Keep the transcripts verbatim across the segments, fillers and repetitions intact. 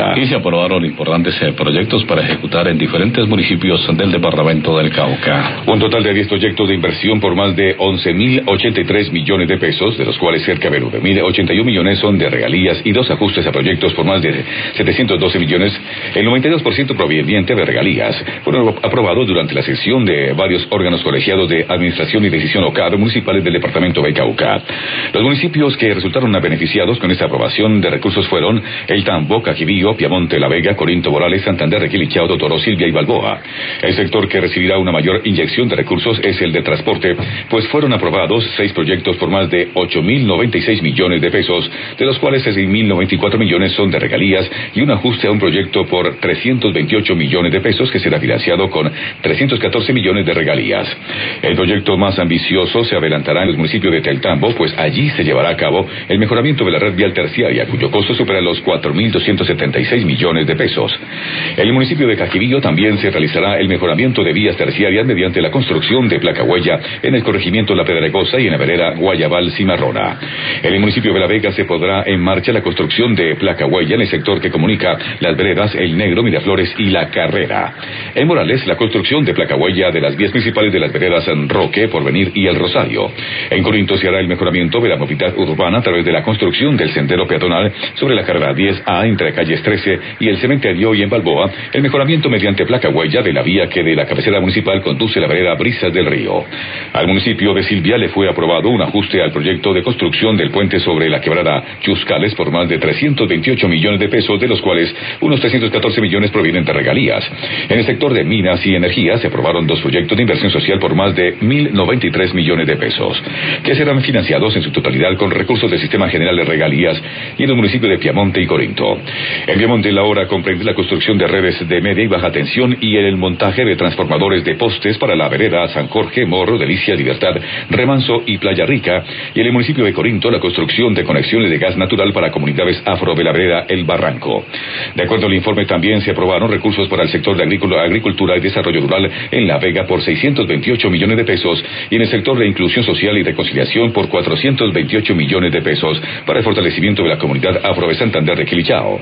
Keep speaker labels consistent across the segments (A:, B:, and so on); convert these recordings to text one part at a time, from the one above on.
A: Cauca.
B: Y se aprobaron importantes eh, proyectos para ejecutar en diferentes municipios del departamento del Cauca.
A: Un total de diez proyectos de inversión por más de once mil ochenta y tres millones de pesos, de los cuales cerca de nueve mil ochenta y uno millones son de regalías y dos ajustes a proyectos por más de setecientos doce millones, el noventa y dos por ciento proveniente de regalías, fueron aprobados durante la sesión de varios órganos colegiados de administración y decisión local municipales del departamento de Cauca. Los municipios que resultaron beneficiados con esta aprobación de recursos fueron El Tambo, Cajibillo, Piamonte, La Vega, Corinto, Morales, Santander, Requilichao, Totoro, Silvia y Balboa. El sector que recibirá una mayor inyección de recursos es el de transporte, pues fueron aprobados seis proyectos por más de ocho mil noventa y seis millones de pesos, de los cuales seis mil noventa y cuatro millones son de regalías y un ajuste a un proyecto por trescientos veintiocho millones de pesos que será financiado con trescientos catorce millones de regalías. El proyecto más ambicioso se adelantará en los municipios de Teltambo, pues allí se llevará a cabo el mejoramiento de la red vial terciaria, cuyo costo supera los cuatro mil doscientos setenta y seis millones de pesos. En el municipio de Cajibillo también se realizará el mejoramiento de vías terciarias mediante la construcción de placa huella en el corregimiento La Pedregosa y en la vereda Guayabal Cimarrona. En el municipio de La Vega se pondrá en marcha la construcción de placa huella en el sector que comunica las veredas El Negro, Miraflores y La Carrera. En Morales, la construcción de placa huella de las vías principales de las veredas San Roque, Porvenir y El Rosario. En Corinto se hará el mejoramiento de la movilidad urbana a través de la construcción del sendero peatonal sobre la carrera diez A entre calles trece y el cementerio, y en Balboa el mejoramiento mediante placa huella de la vía que de la cabecera municipal conduce a la vereda Brisas del Río. Al municipio de Silvia le fue aprobado un ajuste al proyecto de construcción del puente sobre la quebrada Chuscales por más de trescientos veintiocho millones de pesos, de los cuales unos trescientos catorce millones provienen de regalías. En el sector de minas y energía se aprobaron dos proyectos de inversión social por más de mil noventa y tres millones de pesos, que serán financiados en su totalidad con recursos del Sistema General de Regalías y en los municipios de Piamonte y Corinto. En Piamonte la obra comprende la construcción de redes de media y baja tensión y el montaje de transformadores de postes para la vereda San Jorge, Morro, Delicia, Libertad, Remanso y Playa Rica, y en el municipio de Corinto la construcción de conexiones de gas natural para comunidades afro de la vereda El Barranco. De acuerdo al informe, también se aprobaron recursos para el sector de agricultura y desarrollo rural en La Vega por seiscientos veintiocho millones de pesos y en el sector de inclusión social y reconciliación por cuatrocientos veintiocho millones de pesos para el fortalecimiento de la comunidad afro de Santander de Quilichao.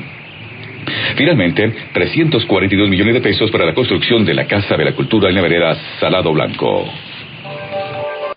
A: Finalmente, trescientos cuarenta y dos millones de pesos para la construcción de la Casa de la Cultura en la vereda Salado Blanco.